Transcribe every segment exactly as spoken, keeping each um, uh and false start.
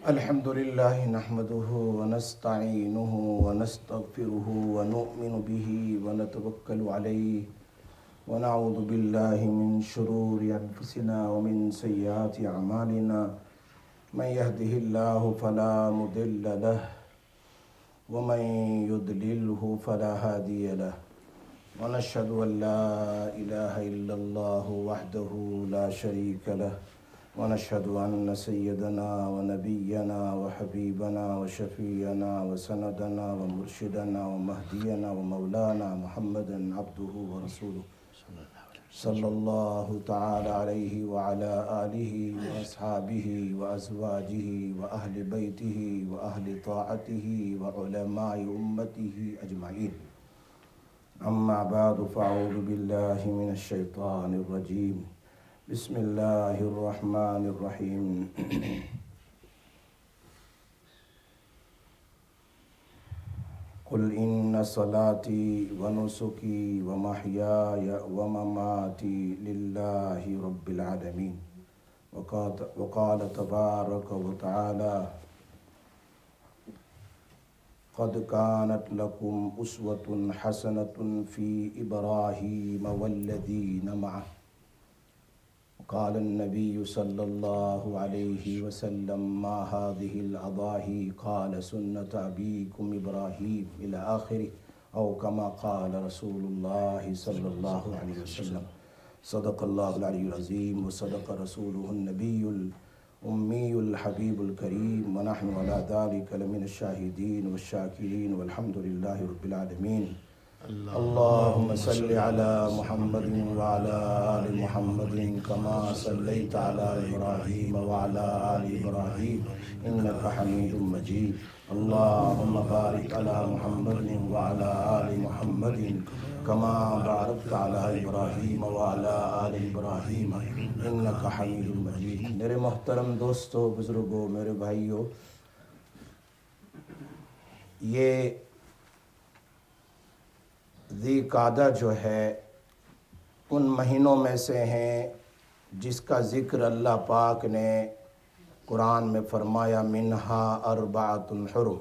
الحمد لله نحمده ونستعينه ونستغفره ونؤمن به ونتوكل عليه ونعوذ بالله من شرور أنفسنا ومن سيئات أعمالنا من يهده الله فلا مضل له ومن يضلله فلا هادي له ونشهد أن لا إله إلا الله وحده لا شريك له ونشهد أن سيدنا ونبينا وحبيبنا وشفيعنا وسندنا ومرشدنا ومهدينا ومولانا محمدا عبده ورسوله صلى الله تعالى عليه وعلى آله وأصحابه وأزواجه وأهل بيته وأهل طاعته وعلماء أمته أجمعين. أما بعد فأعوذ بالله من الشيطان الرجيم. بسم الله الرحمن الرحيم. قل إن صلاتي ونسكي ومحياي ومماتي لله رب العالمين. وقال تبارك وتعالى قد كانت لكم أسوة حسنة في إبراهيم والذين معه. قال النبي صلى الله عليه وسلم ما هذه الأضاحي؟ قال سنة أبيكم إبراهيم إلى آخره أو كما قال رسول الله صلى الله عليه وسلم. صدق الله العلي العظيم وصدق رسوله النبي الأمي الحبيب الكريم ونحن على ذلك لمن الشاهدين والشاكرين والحمد لله رب العالمين. اللهم صل على محمد وعلى آل محمد كما صليت على إبراهيم وعلى آل إبراهيم إنك حميد مجيد. اللهم بارك على محمد وعلى آل محمد كما باركت على إبراهيم وعلى آل إبراهيم إنك حميد مجيد. میرے محترم دوستو، بزرگوں، میرے بھائیوں، یہ ذی قعدہ جو ہے ان مہینوں میں سے ہیں جس کا ذکر اللہ پاک نے قرآن میں فرمایا منہا اربعۃ حرم.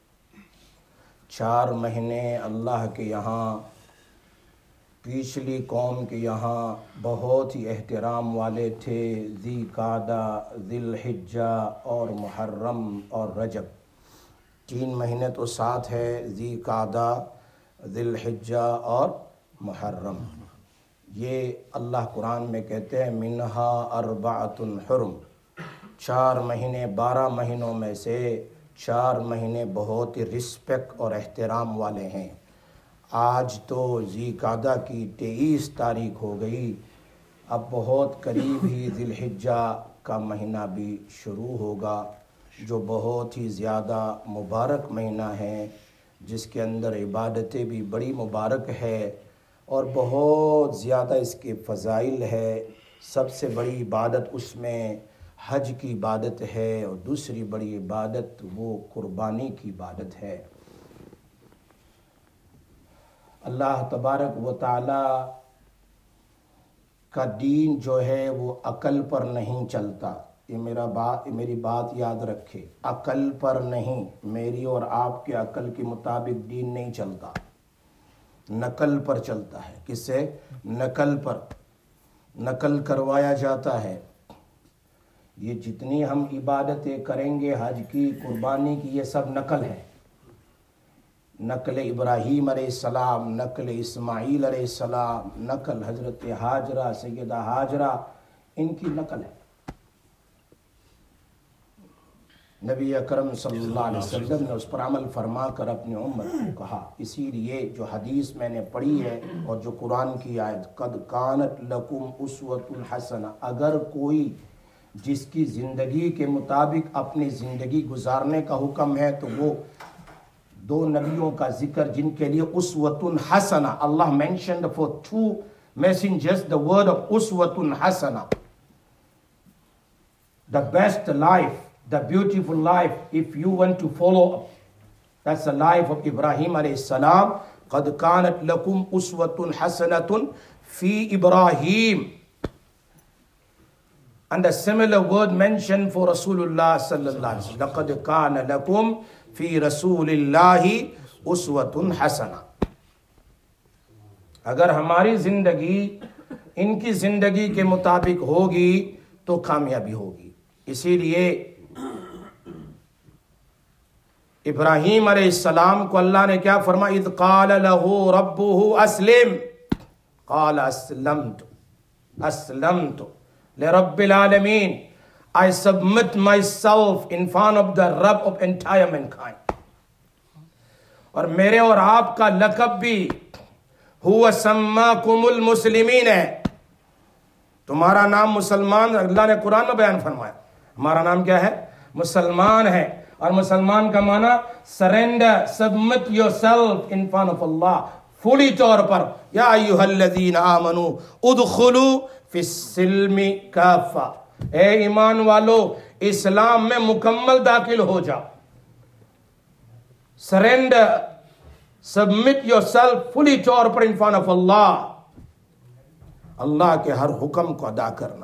چار مہینے اللہ کے یہاں، پچھلی قوم کے یہاں بہت ہی احترام والے تھے. ذی قعدہ، ذی الحجہ اور محرم اور رجب. تین مہینے تو ساتھ ہے، ذی قعدہ، ذی الحجہ اور محرم. یہ اللہ قرآن میں کہتے ہیں منہا اربعۃ حرم. چار مہینے، بارہ مہینوں میں سے چار مہینے بہت ہی رسپیکٹ اور احترام والے ہیں. آج تو ذی قعدہ کی تیئیس تاریخ ہو گئی، اب بہت قریب ہی ذی الحجہ کا مہینہ بھی شروع ہوگا، جو بہت ہی زیادہ مبارک مہینہ ہے، جس کے اندر عبادتیں بھی بڑی مبارک ہے اور بہت زیادہ اس کے فضائل ہے. سب سے بڑی عبادت اس میں حج کی عبادت ہے اور دوسری بڑی عبادت وہ قربانی کی عبادت ہے. اللہ تبارک و تعالی کا دین جو ہے وہ عقل پر نہیں چلتا. یہ میرا بات میری بات یاد رکھے، عقل پر نہیں، میری اور آپ کے عقل کے مطابق دین نہیں چلتا، نقل پر چلتا ہے. کس سے؟ نقل پر. نقل کروایا جاتا ہے. یہ جتنی ہم عبادتیں کریں گے، حج کی، قربانی کی، یہ سب نقل ہے. نقل ابراہیم علیہ السلام، نقل اسماعیل علیہ السلام، نقل حضرت ہاجرہ، سیدہ ہاجرہ، ان کی نقل ہے. نبی اکرم صلی اللہ علیہ وسلم نے اس پر عمل فرما کر اپنی امت کو کہا. اسی لیے جو حدیث میں نے پڑھی ہے اور جو قرآن کی آیت قد کانت لکم اسوۃ حسنہ، اگر کوئی جس کی زندگی کے مطابق اپنی زندگی گزارنے کا حکم ہے تو وہ دو نبیوں کا ذکر جن کے لیے اسوۃ حسنہ، اللہ mentioned for two messengers the word of اسوۃ حسنہ، the best life, the beautiful life. If you want to follow up, that's the life of Ibrahim alayhi salam. قد كانت لكم أسوة حسنة في إبراهيم. And a similar word mentioned for Rasulullah sallallahu alaihi wasallam. لَقَدْ كَانَ لَكُمْ فِي رَسُولِ اللَّهِ أُسْوَةٌ حَسَنَةٌ. اگر ہماری زندگی ان کی زندگی کے مطابق ہوگی تو کامیابی ہوگی. اسی لیے ابراہیم علیہ السلام کو اللہ نے کیا فرمایا؟ اذ قال له ربه اسلم قال اسلمت اسلمت لرب العالمین. I submit myself in front of the Rabb of entire mankind. اور میرے اور آپ کا لقب بھی هو سماکم المسلمین ہے. تمہارا نام مسلمان اللہ نے قرآن میں بیان فرمایا. ہمارا نام کیا ہے؟ مسلمان ہے. اور مسلمان کا معنی surrender, submit yourself in front of اللہ، فلی طور پر. یا ایھا الذین آمنوا ادخلوا فی السلم کافہ. اے ایمان والو اسلام میں مکمل داخل ہو جاؤ. Surrender, submit yourself fully طور پر ان فرنٹ آف اللہ. اللہ کے ہر حکم کو ادا کرنا.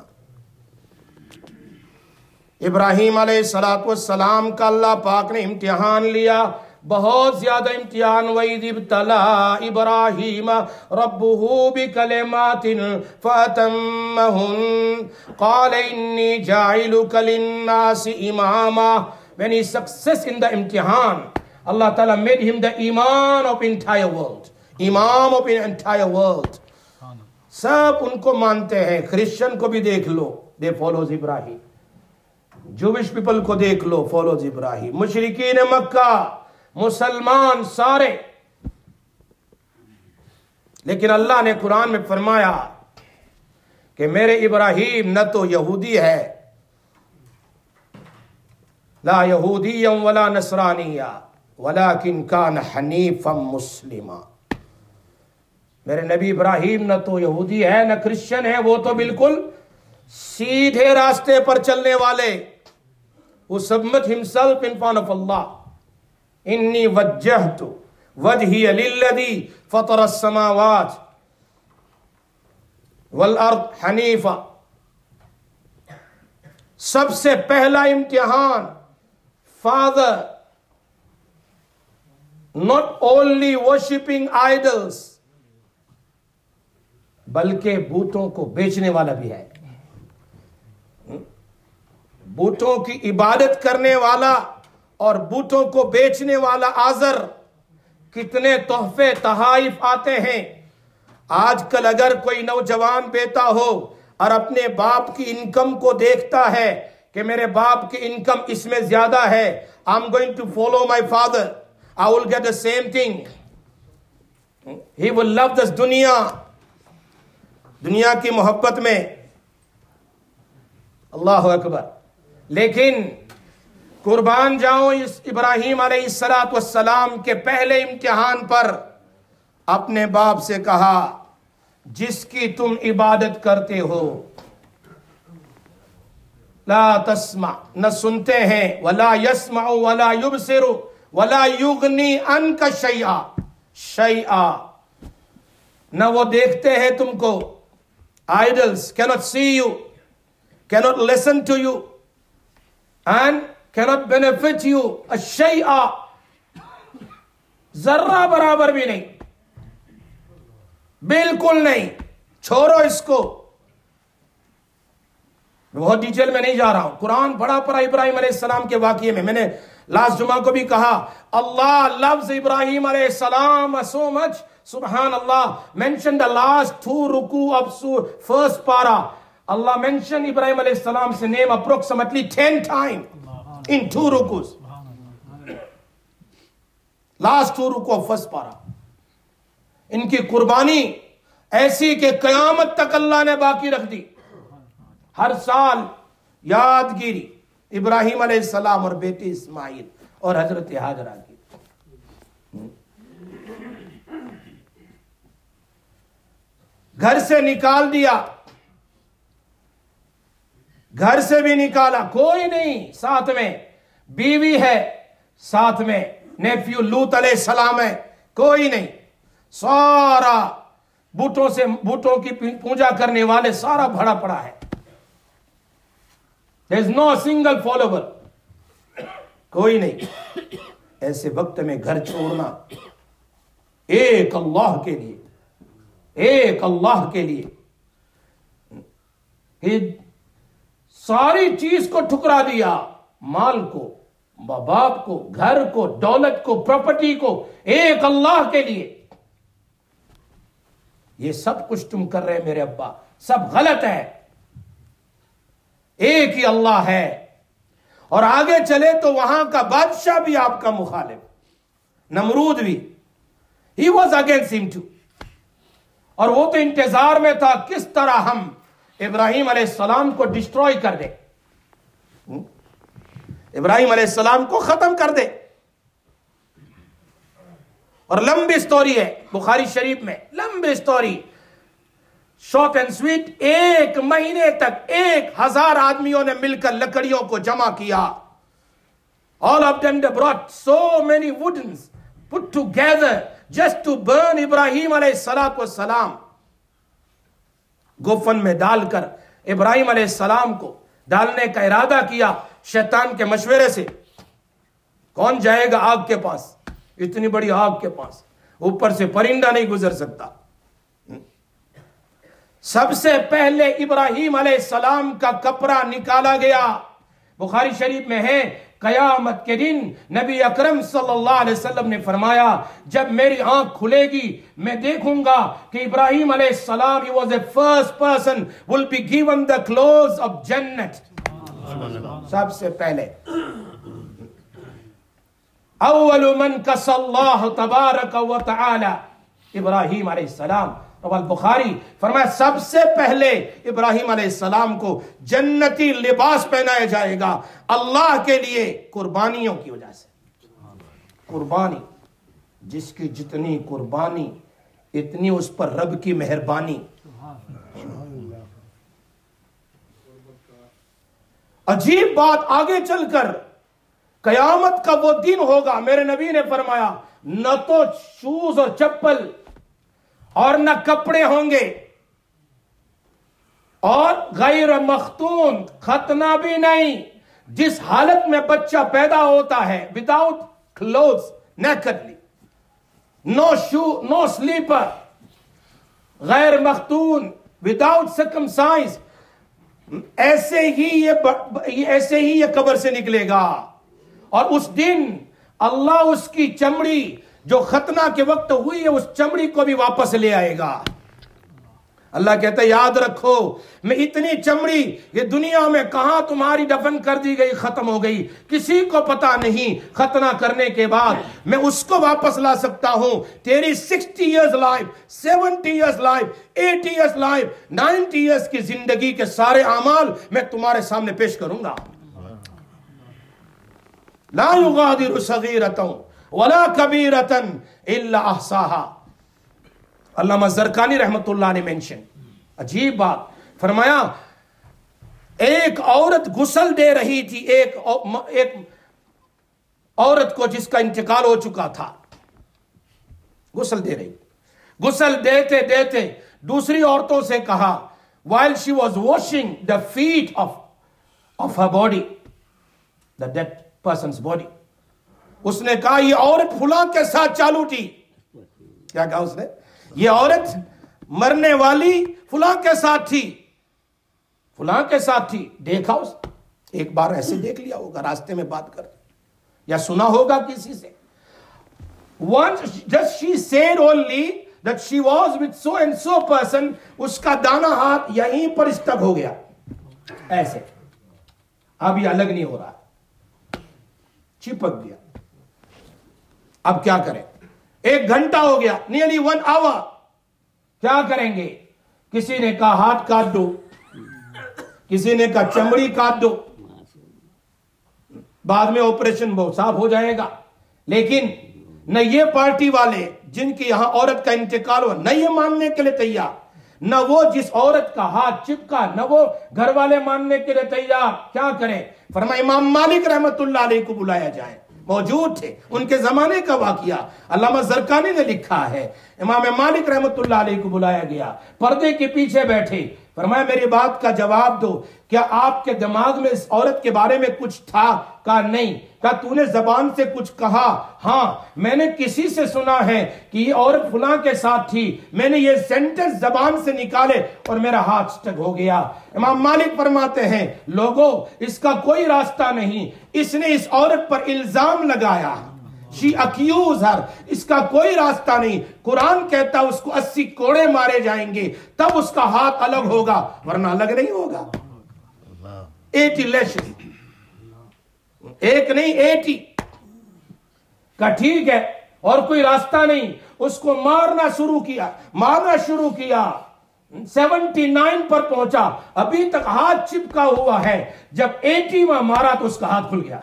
ابراہیم علیہ الصلوۃ والسلام کا اللہ پاک نے امتحان لیا، بہت زیادہ امتحان. وَإِذِ ابْتَلَىٰ إِبْرَاهِيمَ رَبُّهُ بِكَلِمَاتٍ فَأَتَمَّهُنَّ قَالَ إِنِّي جَاعِلُكَ لِلنَّاسِ إِمَامًا. When he success in the imtihan, Allah Ta'ala made him the imam of entire world. Imam of entire world. سب ان کو مانتے ہیں. کرسچن کو بھی دیکھ لو، they follows ابراہیم. جوش پیپل کو دیکھ لو، فالوز ابراہیم. مشرکین مکہ، مسلمان سارے. لیکن اللہ نے قرآن میں فرمایا کہ میرے ابراہیم نہ تو یہودی ہے، لا یہودی ولا نصرانیہ ولکن کان حنیفا مسلما. میرے نبی ابراہیم نہ تو یہودی ہے نہ کرسچن ہے، وہ تو بالکل سیدھے راستے پر چلنے والے. وہ submit himself in front of Allah. انی وجہت وجہی للذی فطر السماوات والارض حنیفا. سب سے پہلا امتحان father not only worshipping idols بلکہ بتوں کو بیچنے والا بھی ہے. بتوں کی عبادت کرنے والا اور بتوں کو بیچنے والا. آزر کتنے تحفے تحائف آتے ہیں. آج کل اگر کوئی نوجوان بیٹا ہو اور اپنے باپ کی انکم کو دیکھتا ہے کہ میرے باپ کی انکم اس میں زیادہ ہے, I'm going to follow my father, I will get the same thing. He will love this دنیا, دنیا کی محبت میں. اللہ اکبر. لیکن قربان جاؤں اس ابراہیم علیہ الصلوۃ والسلام کے پہلے امتحان پر اپنے باپ سے کہا جس کی تم عبادت کرتے ہو, لا تسمع, نہ سنتے ہیں, ولا يسمع ولا يبصر ولا يغني عنك شيئا شيئا, نہ وہ دیکھتے ہیں تم کو. Idols cannot see you, cannot listen to you, and cannot benefit you a شيئا, ذرہ برابر بھی نہیں, بالکل نہیں. چھوڑو اس کو. بہت ڈیٹیل میں نہیں جا رہا ہوں, قرآن پڑھا پڑھا ابراہیم علیہ السلام کے واقعے میں. میں نے لاسٹ جمعہ کو بھی کہا اللہ لفظ ابراہیم علیہ السلام so much, سبحان اللہ, mention the last two رکوع of first para. Allah mentioned Ibrahim alayhi salam's name approximately ten times in two rukus. Last two ruku of first para. ان کی قربانی ایسی کہ قیامت تک اللہ نے باقی رکھ دی. ہر سال یادگیری ابراہیم علیہ السلام اور بیٹی اسماعیل اور حضرت ہاجرہ کی. گھر سے نکال دیا, گھر سے بھی نکالا, کوئی نہیں ساتھ میں, بیوی ہے ساتھ میں, نیفیو لوط علیہ السلام ہے, کوئی نہیں. سارا بتوں سے, بتوں کی پوجا کرنے والے سارا بھرا پڑا ہے. there is no single follower, کوئی نہیں. ایسے وقت میں گھر چھوڑنا ایک اللہ کے لیے, ایک اللہ کے لیے, ساری چیز کو ٹھکرا دیا, مال کو, باپ کو, گھر کو, دولت کو, پراپرٹی کو, ایک اللہ کے لیے. یہ سب کچھ تم کر رہے میرے ابا, سب غلط ہے. ایک ہی اللہ ہے. اور آگے چلے تو وہاں کا بادشاہ بھی آپ کا مخالف, نمرود بھی, he was against him too. اور وہ تو انتظار میں تھا کس طرح ہم ابراہیم علیہ السلام کو ڈسٹروئی کر دے, ابراہیم علیہ السلام کو ختم کر دے. اور لمبی سٹوری ہے بخاری شریف میں, لمبی سٹوری, شارٹ اینڈ سویٹ. ایک مہینے تک ایک ہزار آدمیوں نے مل کر لکڑیوں کو جمع کیا. All of them they brought so many woodens put together just to burn ابراہیم علیہ السلام والسلام. گفن میں ڈال کر ابراہیم علیہ السلام کو ڈالنے کا ارادہ کیا شیطان کے مشورے سے. کون جائے گا آگ کے پاس, اتنی بڑی آگ کے پاس, اوپر سے پرندہ نہیں گزر سکتا. سب سے پہلے ابراہیم علیہ السلام کا کپڑا نکالا گیا. بخاری شریف میں ہے قیامت کے دن نبی اکرم صلی اللہ علیہ وسلم نے فرمایا جب میری آنکھ کھلے گی میں دیکھوں گا کہ ابراہیم علیہ السلام he was the first person will be given the clothes of جنت. سب سے پہلے اول من کس اللہ تبارک و تعالی ابراہیم علیہ السلام. رواه البخاری فرمایا سب سے پہلے ابراہیم علیہ السلام کو جنتی لباس پہنایا جائے گا اللہ کے لیے قربانیوں کی وجہ سے. قربانی, جس کی جتنی قربانی اتنی اس پر رب کی مہربانی. عجیب بات, آگے چل کر قیامت کا وہ دن ہوگا, میرے نبی نے فرمایا نہ تو شوز اور چپل اور نہ کپڑے ہوں گے, اور غیر مختون, ختنہ بھی نہیں. جس حالت میں بچہ پیدا ہوتا ہے without clothes, nakedly, no shoe, no slipper, غیر مختون, وداؤٹ سرکمسائز, ایسے ہی یہ ایسے ہی یہ قبر سے نکلے گا. اور اس دن اللہ اس کی چمڑی جو ختنہ کے وقت ہوئی ہے اس چمڑی کو بھی واپس لے آئے گا. اللہ کہتا ہے یاد رکھو میں اتنی چمڑی یہ دنیا میں کہاں تمہاری دفن کر دی گئی, ختم ہو گئی, کسی کو پتا نہیں. ختنہ کرنے کے بعد میں اس کو واپس لا سکتا ہوں. تیری sixty years life, seventy years life, eighty years life, ninety years کی زندگی کے سارے اعمال میں تمہارے سامنے پیش کروں گا. لا یغادر صغیرۃ ولا کبیرۃ الا احصاها. علامہ زرقانی رحمت اللہ نے مینشن, عجیب بات فرمایا, ایک عورت غسل دے رہی تھی, ایک ایک عورت کو جس کا انتقال ہو چکا تھا, غسل دے رہی. غسل دیتے دیتے دوسری عورتوں سے کہا while she was washing the feet of of her body, the dead person's body, اس نے کہا یہ عورت فلاں کے ساتھ چالو تھی. کیا کہا اس نے؟ یہ عورت مرنے والی فلاں کے ساتھ تھی, فلاں کے ساتھ تھی. دیکھا اس ایک بار ایسے دیکھ لیا ہوگا راستے میں بات کر, یا سنا ہوگا کسی سے. Once just she said only that she was with so and so person, اس کا دانا ہاتھ یہیں پر اسٹک ہو گیا ایسے, اب یہ الگ نہیں ہو رہا, چپک گیا. اب کیا کریں؟ ایک گھنٹہ ہو گیا, نیئرلی ون آور. کیا کریں گے؟ کسی نے کہا ہاتھ کاٹ دو, کسی نے کہا چمڑی کاٹ دو, بعد میں آپریشن بہت صاف ہو جائے گا. لیکن نہ یہ پارٹی والے جن کی یہاں عورت کا انتقال ہوا نہ یہ ماننے کے لیے تیار, نہ وہ جس عورت کا ہاتھ چپکا نہ وہ گھر والے ماننے کے لیے تیار. کیا کریں؟ فرمایا امام مالک رحمت اللہ علیہ کو بلایا جائے. موجود تھے, ان کے زمانے کا واقعہ علامہ زرقانی نے لکھا ہے. امام مالک رحمت اللہ علیہ کو بلایا گیا, پردے کے پیچھے بیٹھے, فرمایا میری بات کا جواب دو، کیا آپ کے دماغ میں اس عورت کے بارے میں کچھ تھا؟ کہا نہیں۔ کہا تو نے زبان سے کچھ کہا؟ ہاں میں نے کسی سے سنا ہے کہ یہ عورت فلاں کے ساتھ تھی، میں نے یہ سینٹنس زبان سے نکالے اور میرا ہاتھ سٹک ہو گیا۔ امام مالک فرماتے ہیں لوگوں اس کا کوئی راستہ نہیں، اس نے اس عورت پر الزام لگایا، she accused her، اس کا کوئی راستہ نہیں۔ قرآن کہتا اس کو اسی کوڑے مارے جائیں گے تب اس کا ہاتھ الگ ہوگا، ورنہ الگ نہیں ہوگا۔ ایٹی لیشز، ایک نہیں ایٹی کا، ٹھیک ہے، اور کوئی راستہ نہیں۔ اس کو مارنا شروع کیا، مارنا شروع کیا، سیونٹی نائن پر پہنچا، ابھی تک ہاتھ چپکا ہوا ہے۔ جب ایٹی میں مارا تو اس کا ہاتھ کھل گیا۔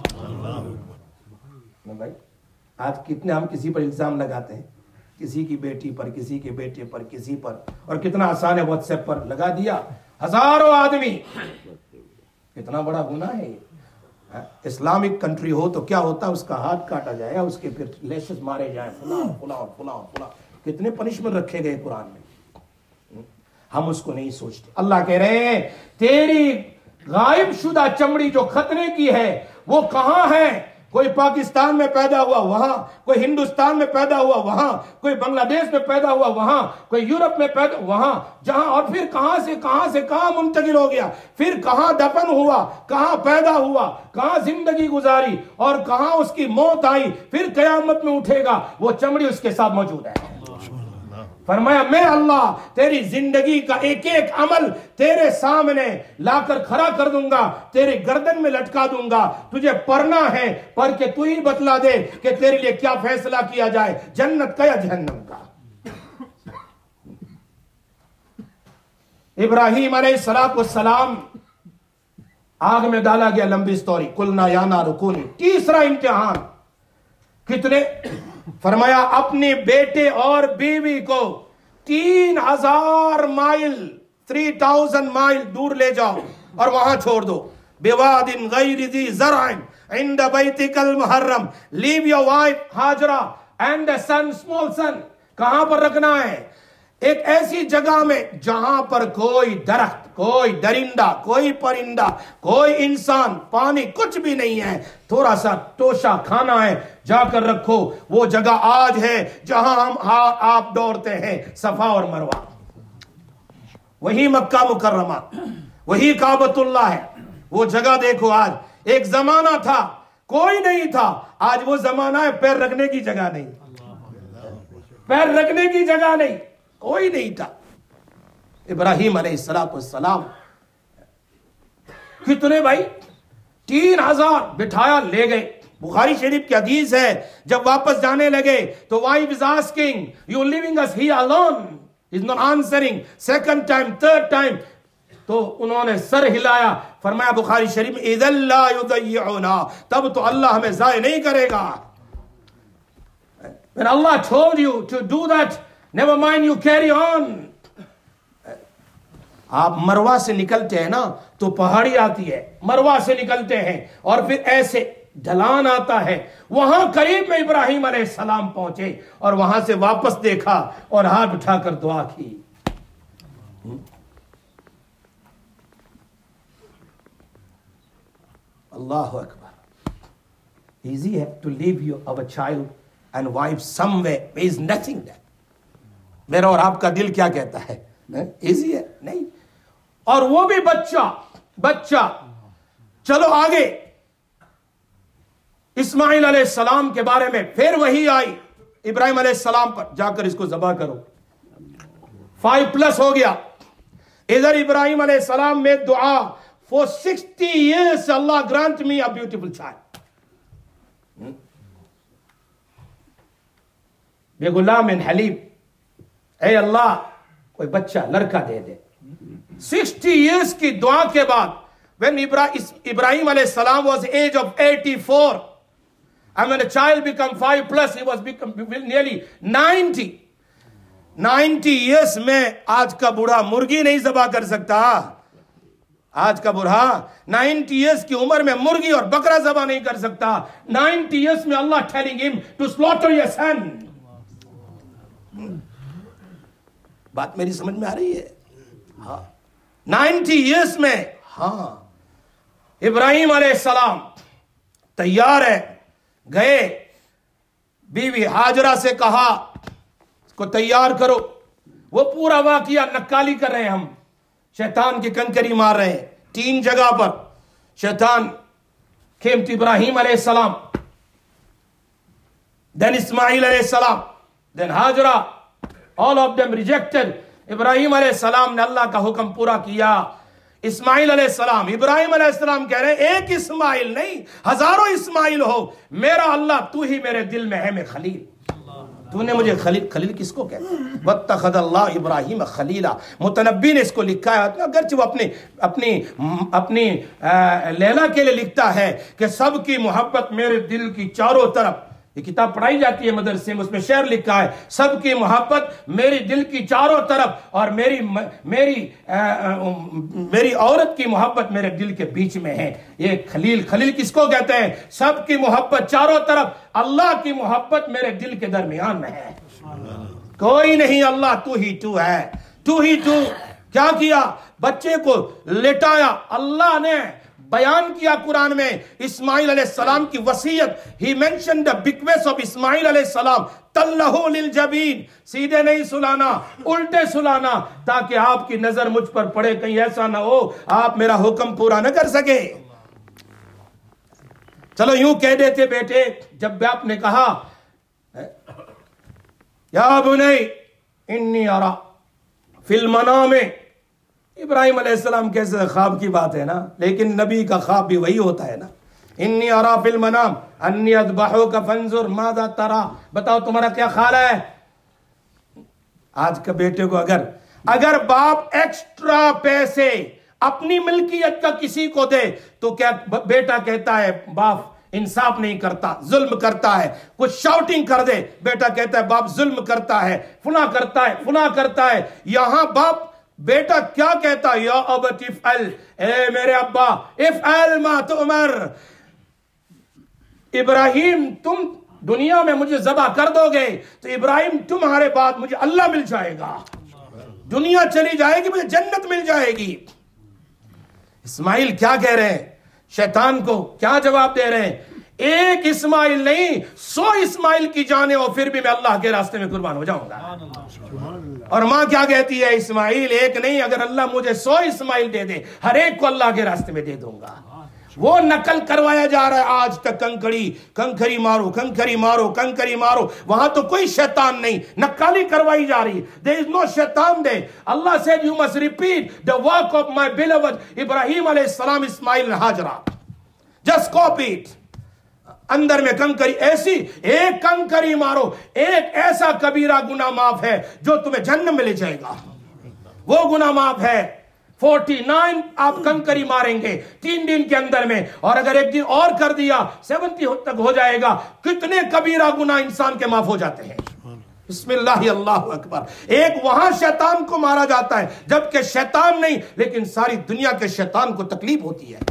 بھائی آج کتنے ہم کسی پر الزام لگاتے ہیں، کسی کی بیٹی پر، کسی کے بیٹے پر، کسی پر، اور کتنا آسان ہے واٹس ایپ پر لگا دیا، ہزاروں آدمی۔ کتنا بڑا گناہ ہے یہ۔ اسلامک کنٹری ہو تو کیا ہوتا، اس کا ہاتھ کاٹا جائے، اس کے پھر لیشز مارے جائیں، فلاں فلاں فلاں فلاں، کتنے پنشمنٹ رکھے گئے قرآن میں، ہم اس کو نہیں سوچتے۔ اللہ کہہ رہے ہیں تیری غائب شدہ چمڑی جو ختنے کی ہے وہ کہاں ہے؟ کوئی پاکستان میں پیدا ہوا وہاں، کوئی ہندوستان میں پیدا ہوا وہاں، کوئی بنگلہ دیش میں پیدا ہوا وہاں، کوئی یورپ میں پیدا وہاں، جہاں، اور پھر کہاں سے کہاں سے کہاں منتقل ہو گیا، پھر کہاں دفن ہوا، کہاں پیدا ہوا، کہاں زندگی گزاری، اور کہاں اس کی موت آئی، پھر قیامت میں اٹھے گا، وہ چمڑی اس کے ساتھ موجود ہے۔ فرمایا میں اللہ تیری زندگی کا ایک ایک عمل تیرے سامنے لا کر کھڑا کر دوں گا، تیرے گردن میں لٹکا دوں گا، تجھے پڑھنا ہے، پڑھ کے تو ہی بتلا دے کہ تیرے لیے کیا فیصلہ کیا جائے، جنت کا یا جہنم کا۔ ابراہیم علیہ السلام آگ میں ڈالا گیا، لمبی سٹوری، قلنا یا نار کونی، تیسرا امتحان۔ کتنے؟ فرمایا اپنے بیٹے اور بیوی کو تین ہزار مائل، تھری تاؤزن مائل دور لے جاؤ اور وہاں چھوڑ دو۔ بواد غیر ذی زرع عند بیتک المحرم، لیو یور وائف ہاجرہ and a son, small son۔ کہاں پر رکھنا ہے؟ ایک ایسی جگہ میں جہاں پر کوئی درخت، کوئی درندہ، کوئی پرندہ، کوئی انسان، پانی کچھ بھی نہیں ہے، تھوڑا سا توشہ کھانا ہے، جا کر رکھو۔ وہ جگہ آج ہے جہاں ہم آپ دوڑتے ہیں، صفا اور مروہ، وہی مکہ مکرمہ، وہی کعبۃ اللہ ہے۔ وہ جگہ دیکھو، آج ایک زمانہ تھا کوئی نہیں تھا، آج وہ زمانہ ہے پیر رکھنے کی جگہ نہیں، پیر رکھنے کی جگہ نہیں، کوئی نہیں تھا۔ ابراہیم علیہ السلام کتنے بھائی؟ تین ہزار بٹھایا، لے گئے۔ بخاری شریف کی حدیث ہے جب واپس جانے لگے تو wife is asking, you leaving us here alone? He's not answering. Second time, third time تو انہوں نے سر ہلایا، فرمایا بخاری شریف میں اذا لا یضیعنا، تب تو اللہ ہمیں ضائع نہیں کرے گا۔ When Allah told you to do that, never mind, you carry on۔ آپ مروہ سے نکلتے ہیں نا تو پہاڑی آتی ہے، مروہ سے نکلتے ہیں اور پھر ایسے ڈھلان آتا ہے، وہاں قریب میں ابراہیم علیہ السلام پہنچے اور وہاں سے واپس دیکھا اور ہاتھ اٹھا کر دعا کی۔ اللہ اکبر۔ ایزی ہے to leave you our child and wife somewhere, there is nothing there۔ میرا اور آپ کا دل کیا کہتا ہے؟ ایزی ہے؟ نہیں۔ اور وہ بھی بچہ بچہ چلو آگے، اسماعیل علیہ السلام کے بارے میں پھر وہی آئی ابراہیم علیہ السلام پر، جا کر اس کو ذبح کرو۔ فائیو پلس ہو گیا۔ ادھر ابراہیم علیہ السلام میں دعا for sixty years Allah grant me a beautiful child۔ بے غلام حلیم، اے اللہ کوئی بچہ لڑکا دے دے۔ سکسٹی ایئرس کی دعا کے بعد when ابراہیم علیہ السلام was age of eighty-four and when a child become five plus he was become nearly ninety ninety years میں آج کا بوڑھا مرغی نہیں ذبح کر سکتا۔ آج کا بوڑھا نائنٹی ایئرس کی عمر میں مرغی اور بکرا ذبح نہیں کر سکتا۔ نائنٹی ایئرس میں اللہ telling him to slaughter your son۔ بات میری سمجھ میں آ رہی ہے؟ ہاں، نائنٹی ایئرس میں ہاں ابراہیم علیہ السلام تیار ہے، گئے، بیوی ہاجرہ سے کہا اس کو تیار کرو، وہ پورا واقعہ نقالی کر رہے ہیں ہم، شیطان کی کنکری مار رہے ہیں، تین جگہ پر شیطان کھیمت ابراہیم علیہ السلام، then اسماعیل علیہ السلام، then Hajra, all of them rejected. ابراہیم علیہ السلام نے اللہ کا حکم پورا کیا، اسماعیل علیہ السلام، ابراہیم علیہ السلام کہہ رہے ہیں ایک اسماعیل نہیں ہزاروں اسماعیل ہو، میرا اللہ تو ہی میرے دل میں ہے، میں خلیل، تو نے مجھے خلیل، خلیل کس کو کہتے ہیں؟ وَاتَّخَذَ اللَّهُ ابراہیم خلیلا، متنبی نے اس کو لکھا ہے، اگرچہ وہ اپنی اپنی اپنی لیلا کے لیے لکھتا ہے کہ سب کی محبت میرے دل کی چاروں طرف، یہ کتاب پڑھائی جاتی ہے مدرسے میں، اس میں شعر لکھا ہے، سب کی محبت میری دل کی چاروں طرف اور میری میری میری عورت کی محبت میرے دل کے بیچ میں ہے، یہ خلیل، خلیل کس کو کہتے ہیں؟ سب کی محبت چاروں طرف، اللہ کی محبت میرے دل کے درمیان میں ہے، کوئی نہیں، اللہ تو ہی تو ہے، تو ہی تو۔ کیا کیا؟ بچے کو لٹایا، اللہ نے بیان کیا قرآن میں اسماعیل علیہ السلام کی وصیت، he mentioned the bequest of اسماعیل علیہ السلام، تلہو للجبین، سیدھے نہیں سلانا، الٹے سلانا، تاکہ آپ کی نظر مجھ پر پڑے، کہیں ایسا نہ ہو آپ میرا حکم پورا نہ کر سکے۔ چلو یوں کہہ دیتے بیٹے، جب باپ نے کہا یا بنی انی ارا فی المنام، ابراہیم علیہ السلام کیسے خواب کی بات ہے نا، لیکن نبی کا خواب بھی وہی ہوتا ہے نا، انی ارا فی المنام انی اذبحک فانظر ماذا ترى، بتاؤ تمہارا کیا خیال ہے؟ آج کا بیٹے کو اگر اگر باپ ایکسٹرا پیسے اپنی ملکیت کا کسی کو دے تو کیا بیٹا کہتا ہے باپ انصاف نہیں کرتا، ظلم کرتا ہے، کچھ شاؤٹنگ کر دے بیٹا کہتا ہے باپ ظلم کرتا ہے، فلاں کرتا ہے، فلاں کرتا ہے۔ یہاں باپ بیٹا کیا کہتا ہے؟ یا ابت افعل، اے میرے ابا افعل ما تؤمر، ابراہیم تم دنیا میں مجھے ذبح کر دو گے تو ابراہیم تمہارے بعد مجھے اللہ مل جائے گا، دنیا چلی جائے گی مجھے جنت مل جائے گی۔ اسماعیل کیا کہہ رہے ہیں؟ شیطان کو کیا جواب دے رہے ہیں؟ ایک اسماعیل نہیں سو اسماعیل کی جانیں اور پھر بھی میں اللہ کے راستے میں قربان ہو جاؤں گا۔ اور ماں کیا کہتی ہے؟ اسماعیل ایک نہیں، اگر اللہ مجھے سو اسماعیل دے دے ہر ایک کو اللہ کے راستے میں دے دوں گا۔ وہ نقل کروایا جا رہا ہے آج تک، کنکڑی کنکری مارو، کنکری مارو، کنکری مارو، وہاں تو کوئی شیطان نہیں، نقالی کروائی جا رہی ہے۔ there is no شیطان دے۔ اللہ said you must repeat the work of my beloved ابراہیم علیہ السلام، اسماعیل and Hajra, just copy it۔ اندر میں کنکری، ایسی ایک کنکری مارو، ایک ایسا کبیرہ گناہ معاف ہے جو تمہیں جہنم میں لے جائے گا، وہ گناہ معاف ہے۔ فورٹی نائن آپ کنکری ماریں گے تین دن کے اندر میں، اور اگر ایک دن اور کر دیا سیونٹی تک ہو جائے گا۔ کتنے کبیرہ گناہ انسان کے معاف ہو جاتے ہیں۔ بسم اللہ اللہ اکبر۔ ایک وہاں شیطان کو مارا جاتا ہے جبکہ شیطان نہیں، لیکن ساری دنیا کے شیطان کو تکلیف ہوتی ہے۔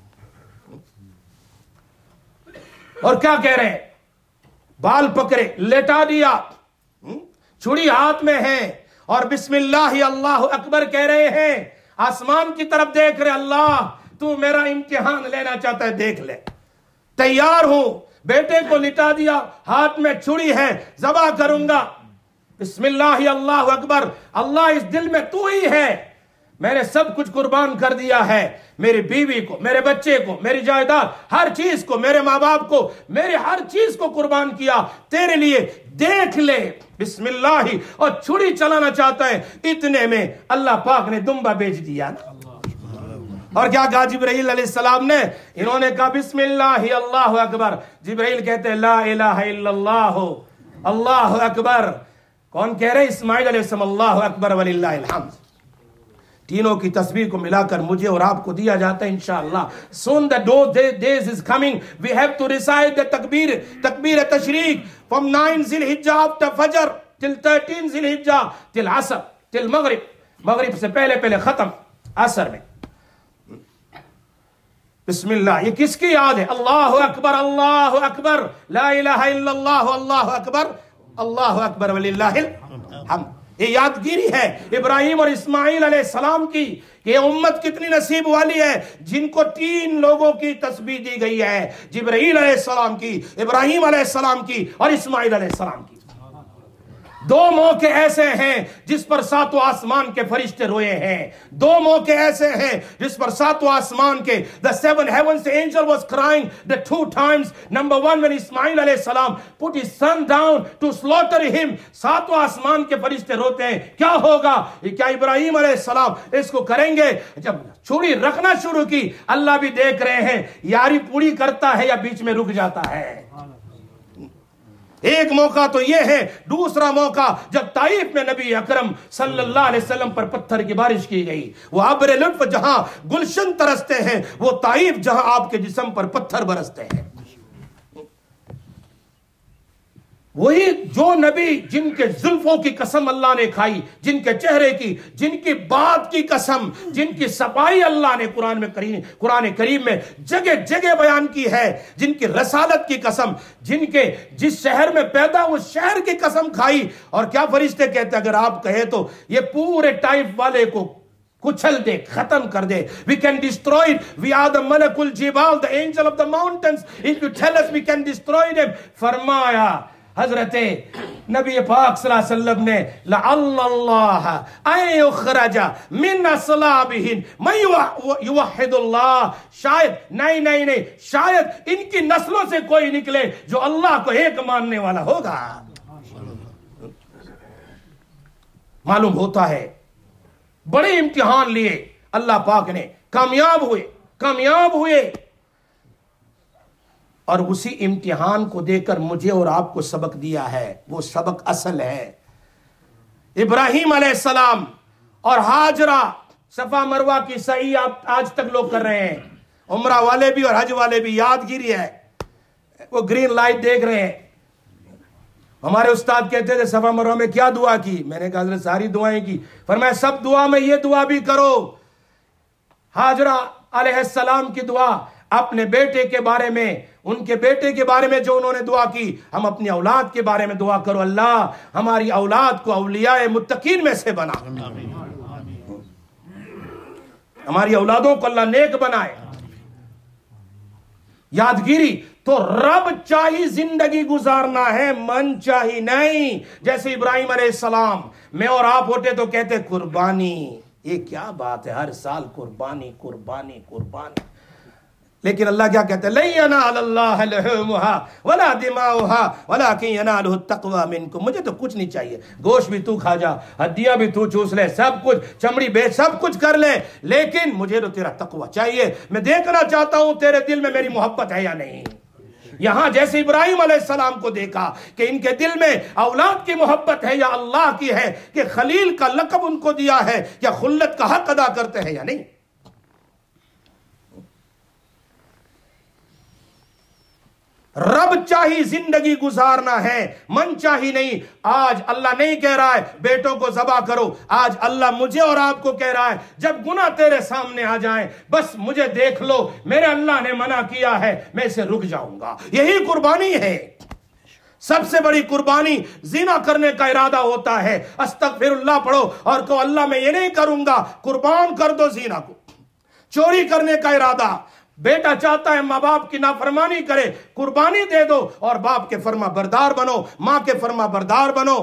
اور کیا کہہ رہے ہیں؟ بال پکڑے، لٹا دیا، چھری ہاتھ میں ہے، اور بسم اللہ اللہ اکبر کہہ رہے ہیں، آسمان کی طرف دیکھ رہے، اللہ تو میرا امتحان لینا چاہتا ہے دیکھ لے، تیار ہوں۔ بیٹے کو لٹا دیا، ہاتھ میں چھری ہے، ذبح کروں گا، بسم اللہ اللہ اکبر، اللہ اس دل میں تو ہی ہے، میں نے سب کچھ قربان کر دیا ہے، میری بیوی کو، میرے بچے کو، میری جائیداد، ہر چیز کو، میرے ماں باپ کو، میرے ہر چیز کو قربان کیا تیرے لیے، دیکھ لے، بسم اللہ، اور چھری چلانا چاہتا ہے۔ اتنے میں اللہ پاک نے دمبا بیچ دیا۔ اور کیا کہا جبرائیل علیہ السلام نے؟ انہوں نے کہا بسم اللہ اللہ اکبر۔ جبرائیل کہتے ہیں لا الہ الا اللہ، اللہ اکبر۔ کون کہہ رہے؟ اسماعیل علیہ السلام، اللہ اکبر وللہ الحمد۔ تینوں کی تسبیح کو ملا کر مجھے اور آپ کو دیا جاتا ہے انشاءاللہ۔ Soon the days is coming. We have to recite the takbir, takbir tashriq from nine Zilhijjah after Fajr till thirteen Zilhijjah till Asr till Maghrib. مغرب سے پہلے پہلے ختم عصر میں۔ بسم اللہ، یہ کس کی یاد ہے؟ اللہ اکبر اللہ اکبر، لا الہ الا اللہ، اللہ اکبر اللہ اکبر وللہ الحمد۔ یہ یادگیری ہے ابراہیم اور اسماعیل علیہ السلام کی کہ یہ امت کتنی نصیب والی ہے جن کو تین لوگوں کی تسبیح دی گئی ہے، جبرائیل علیہ السلام کی، ابراہیم علیہ السلام کی اور اسماعیل علیہ السلام کی۔ دو موقع ایسے ہیں جس پر ساتوں آسمان کے فرشتے روئے ہیں، دو موقع ایسے ہیں جس پر ساتوں آسمان کے the seven heavens angel was crying the two times. Number one, when Ismail علیہ السلام put his son down to slaughter him، ساتوں آسمان کے فرشتے روتے ہیں کیا ہوگا، کیا ابراہیم علیہ السلام اس کو کریں گے؟ جب چھری رکھنا شروع کی اللہ بھی دیکھ رہے ہیں یاری پوری کرتا ہے یا بیچ میں رک جاتا ہے۔ ایک موقع تو یہ ہے، دوسرا موقع جب طائف میں نبی اکرم صلی اللہ علیہ وسلم پر پتھر کی بارش کی گئی، وہ ابر لطف جہاں گلشن ترستے ہیں، وہ طائف جہاں آپ کے جسم پر پتھر برستے ہیں۔ وہی جو نبی جن کے زلفوں کی قسم اللہ نے کھائی، جن کے چہرے کی، جن کی بات کی قسم، جن کی صفائی اللہ نے قرآن میں کریم قرآن کریم میں جگہ جگہ بیان کی ہے، جن کی رسالت کی قسم، جن کے جس شہر میں پیدا اس شہر کی قسم کھائی، اور کیا فرشتے کہتے ہیں اگر آپ کہیں تو یہ پورے ٹائف والے کو کچل دے، ختم کر دے۔ We can destroy it. We are the Malakul Jibal, the angel of the mountains. If you tell us we can destroy them. فرمایا حضرت نبی پاک صلی اللہ علیہ وسلم نے لعل اللہ ان یخرج من اصلابہم من یوحد اللہ، شاید نہیں نہیں نہیں شاید ان کی نسلوں سے کوئی نکلے جو اللہ کو ایک ماننے والا ہوگا۔ معلوم ہوتا ہے بڑے امتحان لیے اللہ پاک نے، کامیاب ہوئے کامیاب ہوئے اور اسی امتحان کو دے کر مجھے اور آپ کو سبق دیا ہے۔ وہ سبق اصل ہے ابراہیم علیہ السلام اور ہاجرہ صفا مروہ کی سعی آپ آج تک لوگ کر رہے ہیں، عمرہ والے بھی اور حج والے بھی، یادگیری ہے۔ وہ گرین لائٹ دیکھ رہے ہیں۔ ہمارے استاد کہتے تھے صفا مروہ میں کیا دعا کی؟ میں نے کہا حضرت ساری دعائیں کی۔ فرمایا سب دعا میں یہ دعا بھی کرو۔ ہاجرہ علیہ السلام کی دعا اپنے بیٹے کے بارے میں، ان کے بیٹے کے بارے میں جو انہوں نے دعا کی، ہم اپنی اولاد کے بارے میں دعا کرو اللہ ہماری اولاد کو اولیاء متقین میں سے بنا، ہماری اولادوں کو اللہ نیک بنائے۔ یادگیری تو رب چاہی زندگی گزارنا ہے، من چاہی نہیں۔ جیسے ابراہیم علیہ السلام، میں اور آپ ہوتے تو کہتے قربانی، یہ کیا بات ہے ہر سال قربانی قربانی قربانی، لیکن اللہ کیا کہتے ہیں لَن يَنَالَ اللَّهَ لُحُومُهَا وَلَا دِمَاؤُهَا وَلَكِنْ يَنَالُهُ التَّقْوَى مِنْكُمْ۔ مجھے تو کچھ نہیں چاہیے، گوشت بھی تو کھا جا، ہڈیاں بھی تو چوس لے، سب کچھ چمڑی بیچ سب کچھ کر لے، لیکن مجھے تو تیرا تقوی چاہیے۔ میں دیکھنا چاہتا ہوں تیرے دل میں میری محبت ہے یا نہیں۔ یہاں جیسے ابراہیم علیہ السلام کو دیکھا کہ ان کے دل میں اولاد کی محبت ہے یا اللہ کی ہے، کہ خلیل کا لقب ان کو دیا ہے یا خلت کا حق ادا کرتے ہیں یا نہیں۔ رب چاہی زندگی گزارنا ہے، من چاہی نہیں۔ آج اللہ نہیں کہہ رہا ہے بیٹوں کو ذبح کرو، آج اللہ مجھے اور آپ کو کہہ رہا ہے جب گناہ تیرے سامنے آ جائیں بس مجھے دیکھ لو، میرے اللہ نے منع کیا ہے میں اسے رک جاؤں گا۔ یہی قربانی ہے۔ سب سے بڑی قربانی زنا کرنے کا ارادہ ہوتا ہے، استغفر اللہ پڑھو اور کہو اللہ میں یہ نہیں کروں گا، قربان کر دو زنا کو۔ چوری کرنے کا ارادہ، بیٹا چاہتا ہے ماں باپ کی نافرمانی کرے، قربانی دے دو اور باپ کے فرما بردار بنو، ماں کے فرما بردار بنو۔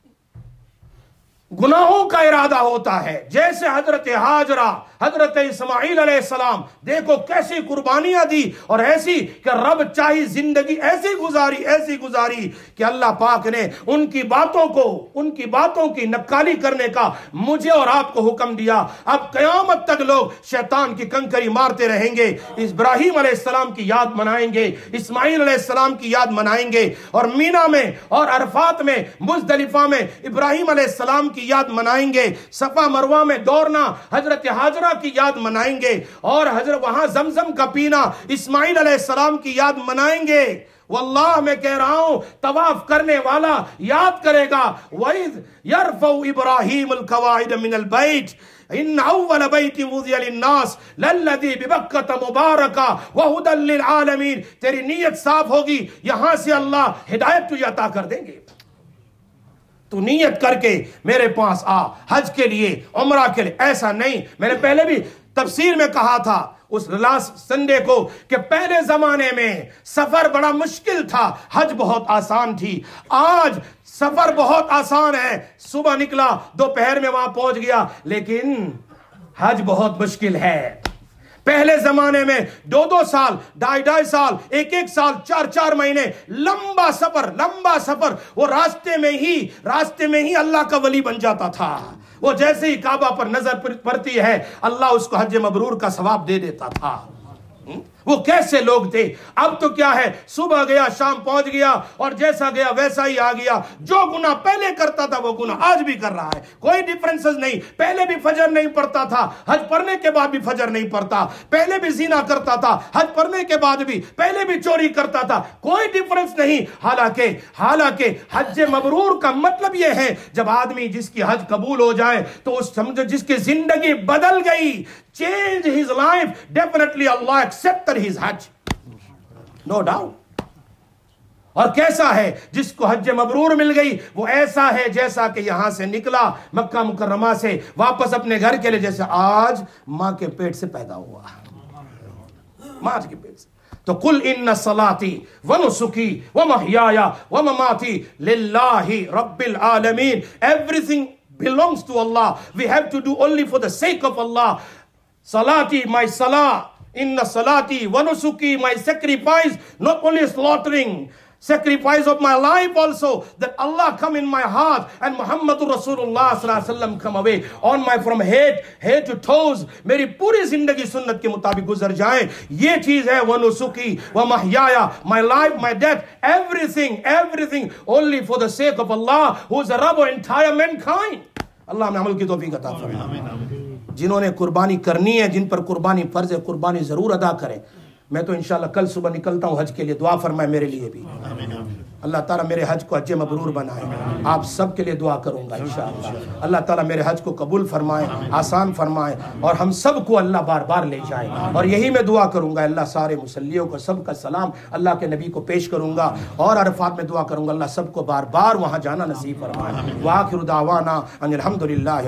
گناہوں کا ارادہ ہوتا ہے، جیسے حضرت ہاجرہ، حضرت اسماعیل علیہ السلام، دیکھو کیسی قربانیاں دی، اور ایسی کہ رب چاہی زندگی ایسی گزاری ایسی گزاری کہ اللہ پاک نے ان کی باتوں کو ان کی باتوں کی نکالی کرنے کا مجھے اور آپ کو حکم دیا۔ اب قیامت تک لوگ شیطان کی کنکری مارتے رہیں گے، ابراہیم علیہ السلام کی یاد منائیں گے، اسماعیل علیہ السلام کی یاد منائیں گے، اور مینا میں اور عرفات میں مزدلفہ میں ابراہیم علیہ السلام کی یاد منائیں گے، صفا مروہ میں دوڑنا حضرت ہاجرہ کی یاد منائیں گے، اور حضرت وہاں زمزم کا پینا اسماعیل علیہ السلام کی یاد منائیں گے۔ واللہ میں کہہ رہا ہوں طواف کرنے والا یاد کرے گا وَإِذْ يَرْفَعُ إِبْرَاهِيمُ الْقَوَاعِدَ مِنَ الْبَيْتِ إِنَّ أَوَّلَ بَيْتٍ وُضِعَ لِلنَّاسِ لَلَّذِي بِبَكَّةَ مُبَارَكًا وَهُدًى لِلْعَالَمِينَ۔ تیری نیت صاف ہوگی، یہاں سے اللہ ہدایت تجھے عطا کر دیں گے۔ تو نیت کر کے میرے پاس آ حج کے لیے، عمرہ کے لیے. ایسا نہیں، میں نے پہلے بھی تفسیر میں کہا تھا اس لاسٹ سنڈے کو کہ پہلے زمانے میں سفر بڑا مشکل تھا، حج بہت آسان تھی. آج سفر بہت آسان ہے، صبح نکلا دوپہر میں وہاں پہنچ گیا، لیکن حج بہت مشکل ہے. پہلے زمانے میں دو دو سال، ڈھائی ڈھائی سال، ایک ایک سال، چار چار مہینے، لمبا سفر لمبا سفر. وہ راستے میں ہی راستے میں ہی اللہ کا ولی بن جاتا تھا. وہ جیسے ہی کعبہ پر نظر پڑتی ہے اللہ اس کو حج مبرور کا ثواب دے دیتا تھا. وہ کیسے لوگ تھے. اب تو کیا ہے، صبح گیا شام پہنچ گیا اور جیسا گیا ویسا ہی آ گیا. جو گناہ پہلے کرتا تھا وہ گناہ آج بھی کر رہا ہے، کوئی ڈیفرنسز نہیں. پہلے بھی فجر نہیں پڑھتا تھا، حج پڑھنے کے بعد بھی فجر نہیں پڑھتا. پہلے بھی زنا کرتا تھا، حج پڑھنے کے بعد بھی. پہلے بھی چوری کرتا تھا، کوئی ڈیفرنس نہیں. حالانکہ حالانکہ حج مبرور کا مطلب یہ ہے جب آدمی جس کی حج قبول ہو جائے تو اس سمجھو جس کی زندگی بدل گئی، change his life, definitely Allah accepted his Hajj, no doubt. اور کیسا ہے جس کو حج مبرور مل گئی، وہ ایسا ہے جیسا کہ یہاں سے نکلا مکہ مکرمہ سے واپس اپنے گھر کے لیے جیسے آج ماں کے پیٹ سے پیدا ہوا، ماں کے پیٹ سے. تو قل ان صلاتي ونسكي ومحياي ومماتي لله رب العالمین. Everything belongs to Allah. We have to do only for the sake of Allah. Salati, my salah, inna salati wa nusuki, my sacrifice, not only slaughtering, sacrifice of my life also, that Allah come in my heart and Muhammadur Rasulullah sallallahu alaihi wasallam come away on my from head head to toes. میری پوری زندگی سنت کے مطابق گزر جائے. یہ چیز ہے wa nusuki wa mahyaya, my life, my death, everything everything only for the sake of Allah who is the Rabb of entire mankind. اللہ ہمیں عمل کی توفیق عطا فرمائے. جنہوں نے قربانی کرنی ہے، جن پر قربانی فرض ہے، قربانی ضرور ادا کریں. میں تو انشاءاللہ کل صبح نکلتا ہوں حج کے لیے، دعا فرمائے میرے لیے بھی. اللہ تعالیٰ میرے حج کو حج مبرور بنائے. آپ سب کے لیے دعا کروں گا انشاءاللہ. اللہ تعالیٰ میرے حج کو قبول فرمائے، آسان فرمائے اور ہم سب کو اللہ بار بار لے جائے. اور یہی میں دعا کروں گا اللہ سارے مسلیوں کو سب کا سلام اللہ کے نبی کو پیش کروں گا اور عرفات میں دعا کروں گا اللہ سب کو بار بار وہاں جانا نصیب فرمائے. وآخر دعوانا ان الحمدللہ.